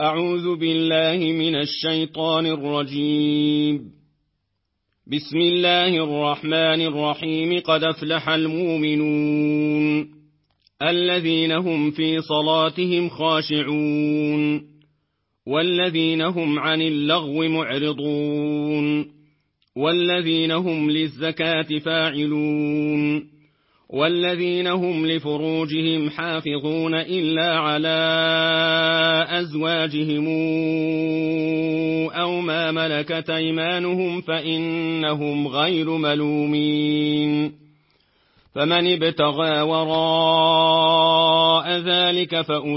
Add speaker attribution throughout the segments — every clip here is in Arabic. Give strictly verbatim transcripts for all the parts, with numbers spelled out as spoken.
Speaker 1: أعوذ بالله من الشيطان الرجيم. بسم الله الرحمن الرحيم. قد أفلح المؤمنون الذين هم في صلاتهم خاشعون والذين هم عن اللغو معرضون والذين هم للزكاة فاعلون والذين هم لفروجهم حافظون إلا على أزواجهم أو ما ملكت أيمانهم فإنهم غير ملومين. فمن ابتغى وراء ذلك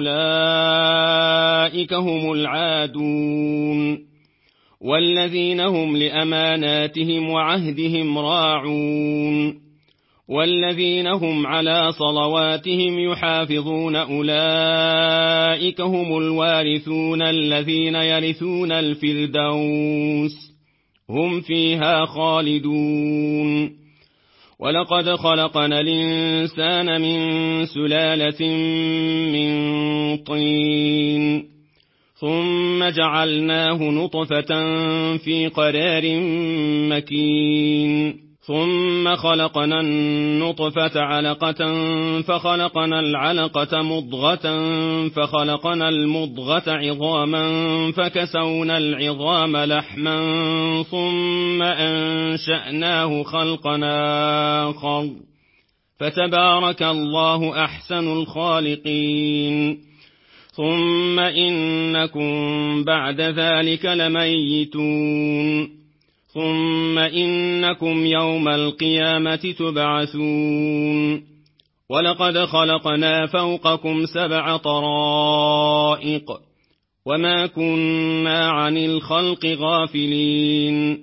Speaker 1: فأولئك هم العادون والذين هم لأماناتهم وعهدهم راعون والذين هم على صلواتهم يحافظون أولئك هم الوارثون الذين يرثون الفردوس هم فيها خالدون. ولقد خلقنا الإنسان من سلالة من طين ثم جعلناه نطفة في قرار مكين ثم خلقنا النطفة علقة فخلقنا العلقة مضغة فخلقنا المضغة عظاما فكسونا العظام لحما ثم أنشأناه خلقا آخر فتبارك الله أحسن الخالقين. ثم إنكم بعد ذلك لميتون ثم إنكم يوم القيامة تبعثون. ولقد خلقنا فوقكم سبع طرائق وما كنا عن الخلق غافلين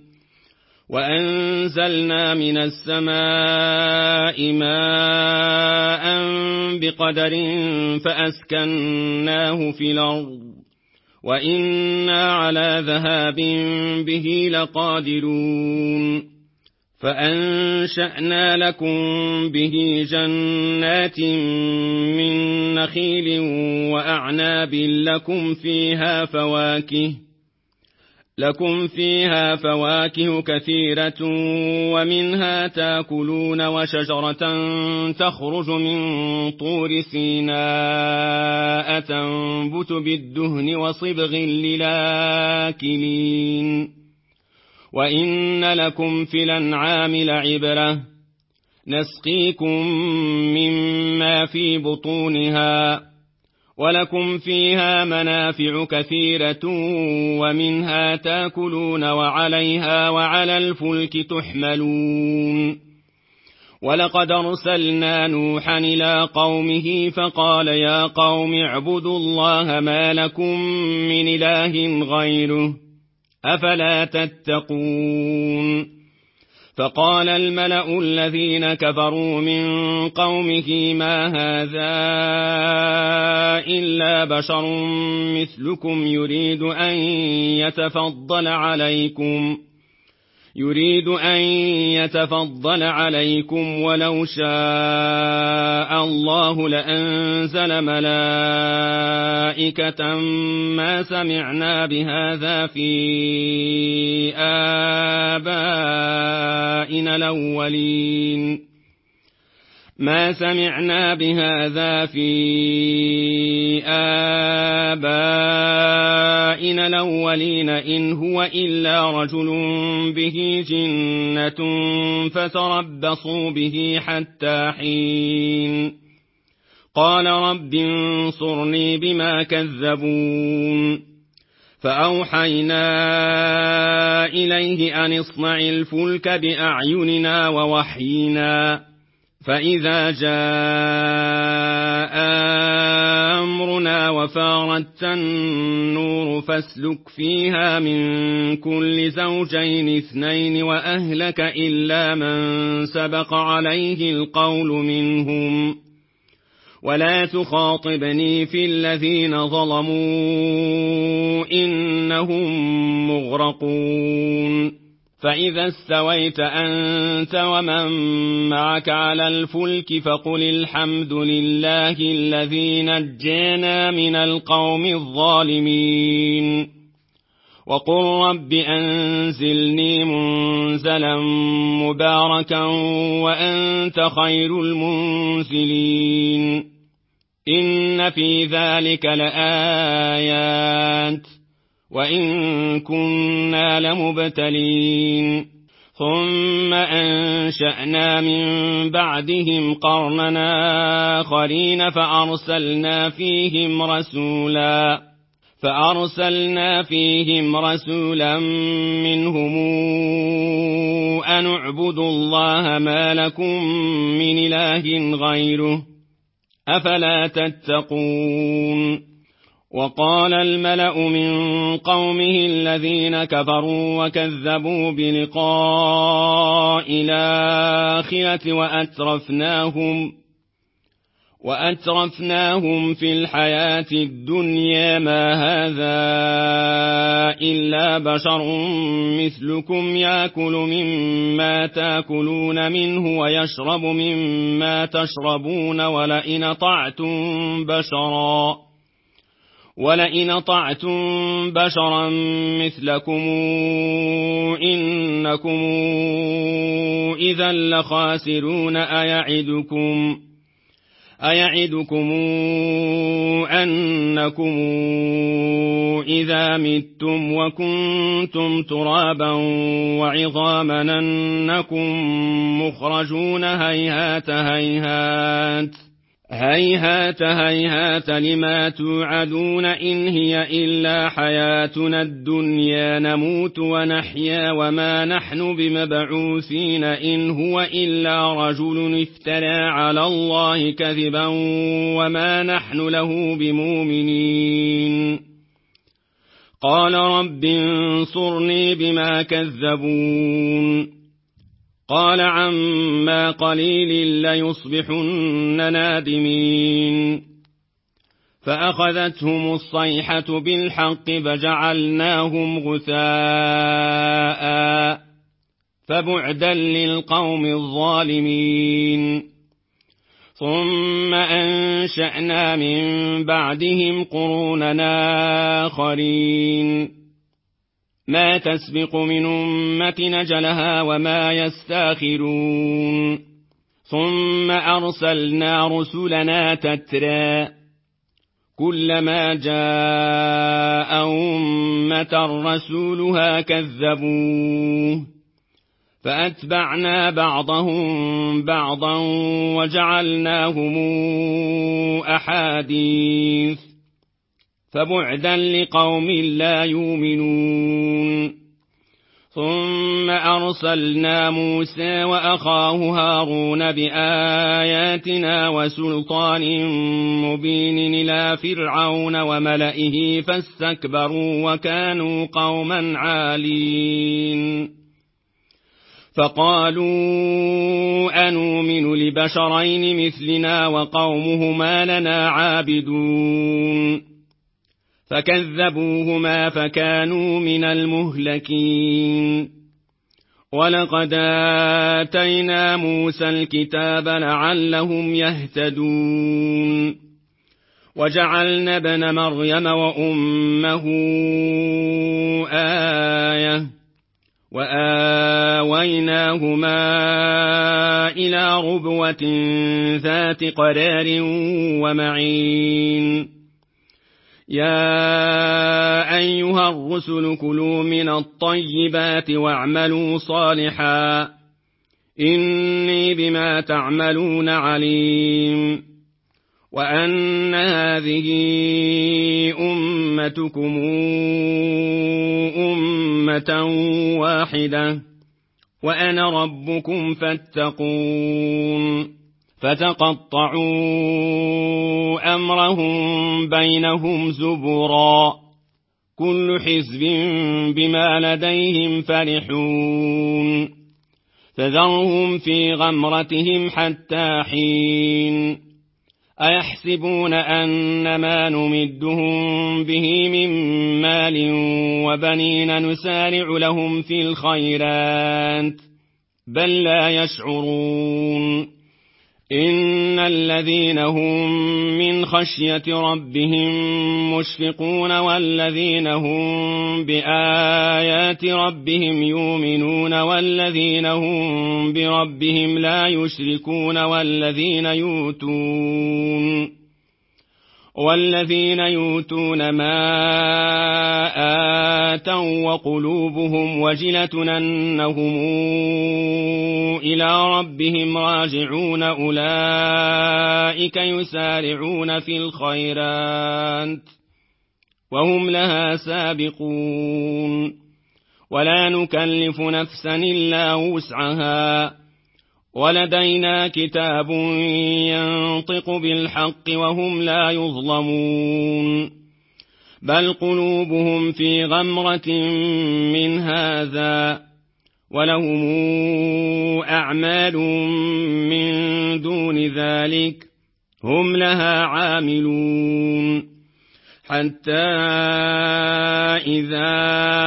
Speaker 1: وأنزلنا من السماء ماء بقدر فأسكناه في الأرض وإنا على ذهاب به لقادرون. فأنشأنا لكم به جنات من نخيل وأعناب لكم فيها فواكه لكم فيها فواكه كثيرة ومنها تاكلون وشجرة تخرج من طور سيناء تنبت بالدهن وصبغ للآكلين. وإن لكم في الأنعام لعبرة نسقيكم مما في بطونها ولكم فيها منافع كثيرة ومنها تاكلون وعليها وعلى الفلك تحملون. ولقد أرسلنا نوحا إلى قومه فقال يا قوم اعبدوا الله ما لكم من إله غيره أفلا تتقون. فقال الملأ الذين كفروا من قومه ما هذا إلا بشر مثلكم يريد أن يتفضل عليكم يريد أن يتفضل عليكم ولو شاء الله لأنزل ملائكة ما سمعنا بهذا في آبائنا الأولين ما سمعنا بهذا في آبائنا الأولين إن هو إلا رجل به جنة فتربصوا به حتى حين. قال رب انصرني بما كذبون. فأوحينا إليه أن اصنع الفلك بأعيننا ووحينا فإذا جاء أمرنا وفارت النور فاسلك فيها من كل زوجين اثنين وأهلك إلا من سبق عليه القول منهم ولا تخاطبني في الذين ظلموا إنهم مغرقون. فإذا استويت أنت ومن معك على الفلك فقل الحمد لله الذي نجانا من القوم الظالمين وقل رب أنزلني منزلا مباركا وأنت خير المنزلين إن في ذلك لآيات وإن كنا لمبتلين ثم أنشأنا من بعدهم قرننا آخرين فأرسلنا فيهم رسولا فأرسلنا فيهم رسولا منهم أن اعبدوا الله ما لكم من إله غيره أفلا تتقون وقال الملأ من قومه الذين كفروا وكذبوا بلقاء الآخرة وأترفناهم وأترفناهم في الحياة الدنيا ما هذا إلا بشر مثلكم يأكل مما تأكلون منه ويشرب مما تشربون ولئن أطعتم بشرا ولئن أطعتم بشرا مثلكم إنكم إذا لخاسرون أيعدكم أيعدكم أنكم إذا متم وكنتم ترابا وعظاما أنكم مخرجون هيهات هيهات هيهات هيهات لما توعدون إن هي إلا حياتنا الدنيا نموت ونحيا وما نحن بمبعوثين إن هو إلا رجل افترى على الله كذبا وما نحن له بمؤمنين قال رب انصرني بما كذبون قال عما قليل ليصبحن نادمين فأخذتهم الصيحة بالحق فجعلناهم غثاء فبعدا للقوم الظالمين ثم أنشأنا من بعدهم قروننا آخرين ما تسبق من أمة نجلها وما يستاخرون ثم أرسلنا رسلنا تترى كلما جاء أمة رسولها كذبوه فأتبعنا بعضهم بعضا وجعلناهم أحاديث فبعدا لقوم لا يؤمنون ثم أرسلنا موسى وأخاه هارون بآياتنا وسلطان مبين إلى فرعون وملئه فاستكبروا وكانوا قوما عالين فقالوا أنؤمن لبشرين مثلنا وقومهما لنا عابدون فكذبوهما فكانوا من المهلكين ولقد آتينا موسى الكتاب لعلهم يهتدون وجعلنا ابن مريم وأمه آية وآويناهما إلى ربوة ذات قرار ومعين يا أيها الرسل كلوا من الطيبات واعملوا صالحا إني بما تعملون عليم وأن هذه أمتكم أمة واحدة وأنا ربكم فاتقون فتقطعوا أمرهم بينهم زبرا كل حزب بما لديهم فرحون فذرهم في غمرتهم حتى حين أيحسبون أن ما نمدهم به من مال وبنين نسارع لهم في الخيرات بل لا يشعرون إن الذين هم من خشية ربهم مشفقون والذين هم بآيات ربهم يؤمنون والذين هم بربهم لا يشركون والذين يؤتون والذين يؤتون ما آتوا وقلوبهم وجلة أنهم إلى ربهم راجعون أولئك يسارعون في الخيرات وهم لها سابقون ولا نكلف نفسا إلا وسعها ولدينا كتاب ينطق بالحق وهم لا يظلمون بل قلوبهم في غمرة من هذا ولهم أعمال من دون ذلك هم لها عاملون حتى إذا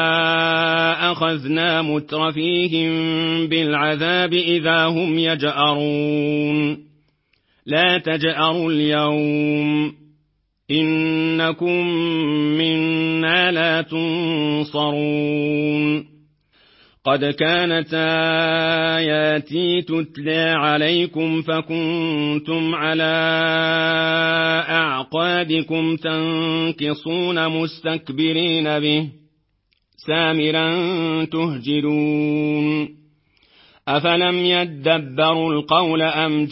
Speaker 1: أخذنا مترفيهم بالعذاب إذا هم يجأرون لا تجأروا اليوم إنكم منا لا تنصرون قد كانت آياتي تتلى عليكم فكنتم على أعقابكم تنكصون مستكبرين به سامرا تهجرون أفلم يدبروا القول أم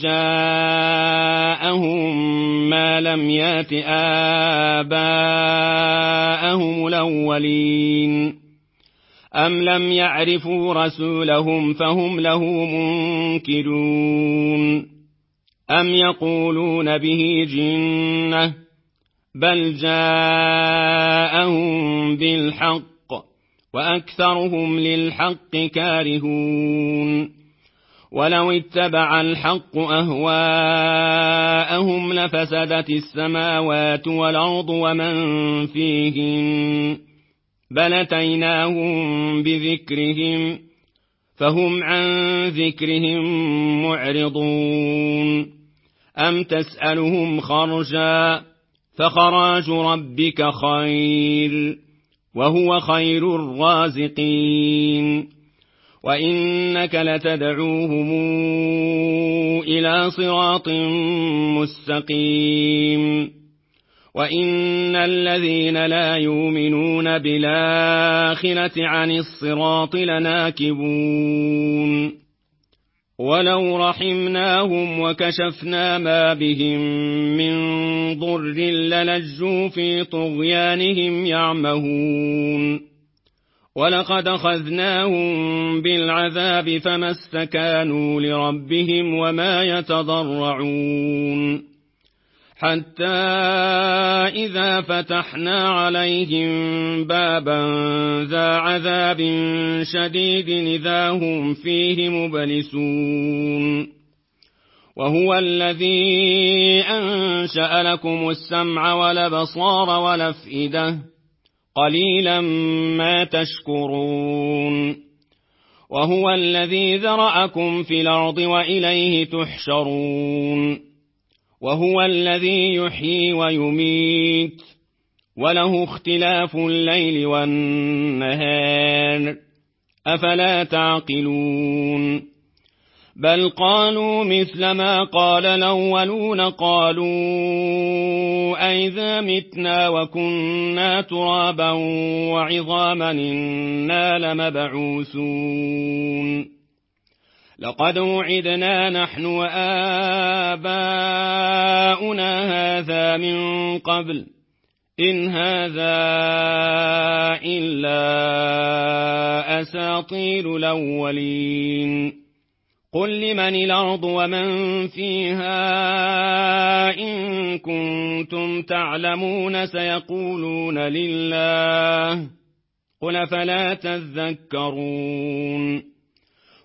Speaker 1: جاءهم ما لم يات آباءهم الأولين أم لم يعرفوا رسولهم فهم له منكرون أم يقولون به جنة بل جاءهم بالحق وأكثرهم للحق كارهون ولو اتبع الحق أهواءهم لفسدت السماوات والأرض ومن فيهن بل أتيناهم بذكرهم فهم عن ذكرهم معرضون أم تسألهم خرجا فخراج ربك خير وهو خير الرازقين وإنك لتدعوهم إلى صراط مستقيم وإن الذين لا يؤمنون بالآخرة عن الصراط لناكبون ولو رحمناهم وكشفنا ما بهم من ضر للجوا في طغيانهم يعمهون ولقد أخذناهم بالعذاب فما استكانوا لربهم وما يتضرعون حتى إذا فتحنا عليهم بابا ذا عذاب شديد إذا هم فيه مبلسون وهو الذي أنشأ لكم السمع والأبصار والأفئدة قليلا ما تشكرون وهو الذي ذرأكم في الأرض وإليه تحشرون وهو الذي يحيي ويميت وله اختلاف الليل والنهار أفلا تعقلون بل قالوا مثل ما قال الأولون قالوا أئذا متنا وكنا ترابا وعظاما إنا لمبعوثون لقد وعدنا نحن وآباؤنا هذا من قبل إن هذا إلا أساطير الأولين قل لمن الأرض ومن فيها إن كنتم تعلمون سيقولون لله قل فلا تذكرون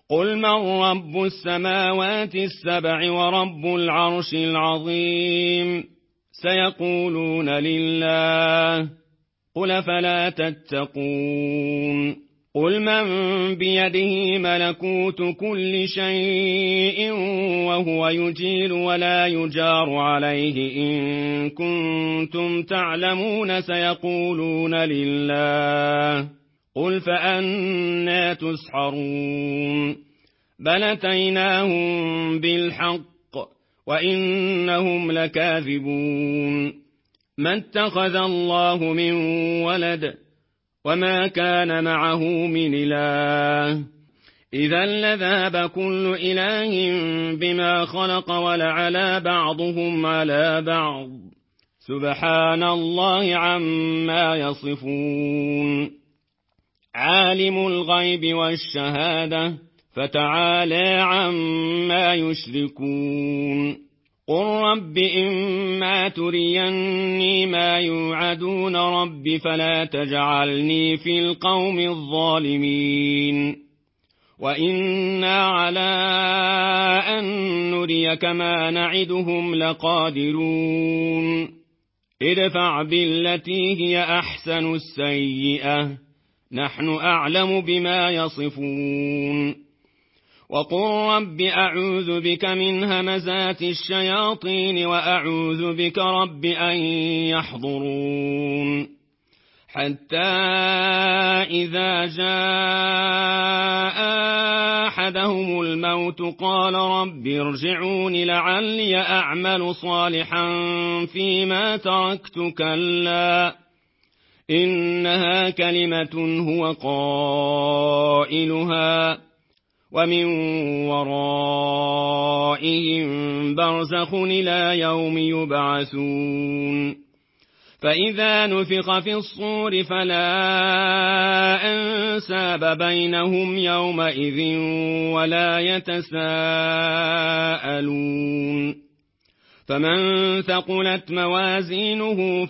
Speaker 1: قل من رب السماوات السبع ورب العرش العظيم سيقولون لله قل فلا تتقون قل من بيده ملكوت كل شيء وهو يجير ولا يجار عليه إن كنتم تعلمون سيقولون لله قل فأنى تسحرون بل أتيناهم بالحق وإنهم لكاذبون ما اتخذ الله من ولد وما كان معه من إله إذا لذهب كل إله بما خلق ولعلى بعضهم على بعض سبحان الله عما يصفون عالم الغيب والشهادة فتعالى عما يشركون قل رب إما تريني ما يوعدون رب فلا تجعلني في القوم الظالمين وإنا على أن نريك ما نعدهم لقادرون ادفع بالتي هي أحسن السيئة نحن أعلم بما يصفون وقل رب أعوذ بك من همزات الشياطين وأعوذ بك رب أن يحضرون حتى إذا جاء أحدهم الموت قال رب ارجعون لعلي أعمل صالحا فيما تركت كلا إنها كلمة هو قائلها ومن ورائهم برزخ إلى يوم يبعثون فإذا نفخ في الصور فلا أنساب بينهم يومئذ ولا يتساءلون فمن ثقلت موازينه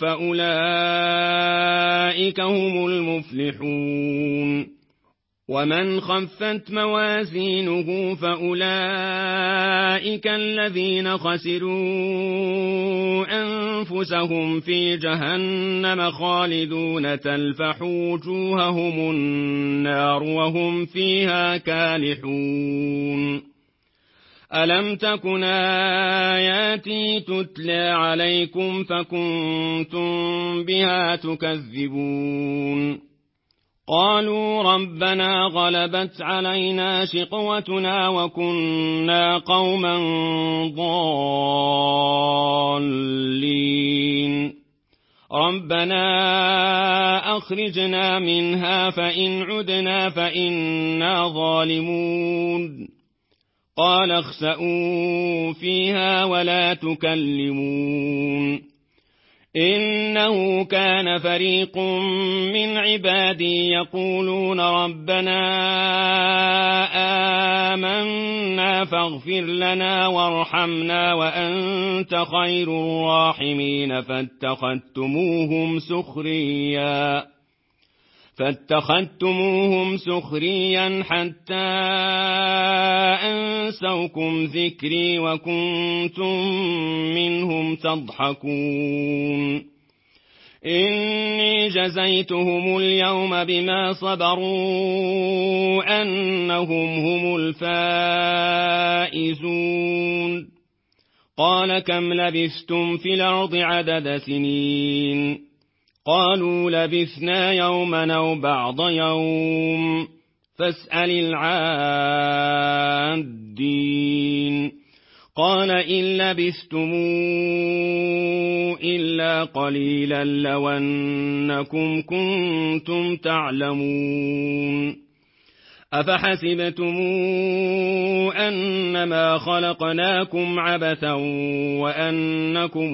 Speaker 1: فأولئك هم المفلحون ومن خفت موازينه فأولئك الذين خسروا أنفسهم في جهنم خالدون تلفح وجوههم النار وهم فيها كالحون ألم تكن آياتي تتلى عليكم فكنتم بها تكذبون قالوا ربنا غلبت علينا شقوتنا وكنا قوما ضالين ربنا أخرجنا منها فإن عدنا فإنا ظالمون قال اخسئوا فيها ولا تكلمون إنه كان فريق من عبادي يقولون ربنا آمنا فاغفر لنا وارحمنا وأنت خير الراحمين فاتخذتموهم سخريا فاتخذتموهم سخريا حتى أنسوكم ذكري وكنتم منهم تضحكون إني جزيتهم اليوم بما صبروا أنهم هم الفائزون قال كم لبثتم في الأرض عدد سنين قالوا لبثنا يوما أو بعض يوم فاسأل العادين قال إن لبثتم إلا قليلا لو أنكم كنتم تعلمون أفحسبتم أنما خلقناكم عبثا وأنكم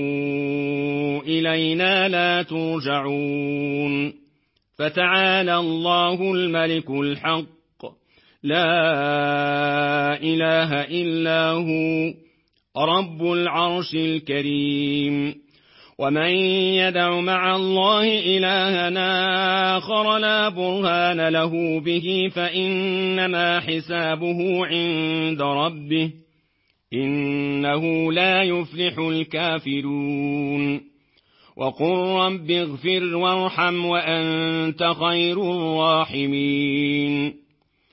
Speaker 1: إلينا لا ترجعون فتعالى الله الملك الحق لا إله إلا هو رب العرش الكريم ومن يدع مع الله إلها آخر لا برهان له به فإنما حسابه عند ربه إنه لا يفلح الكافرون وقل رب اغفر وارحم وأنت خير الراحمين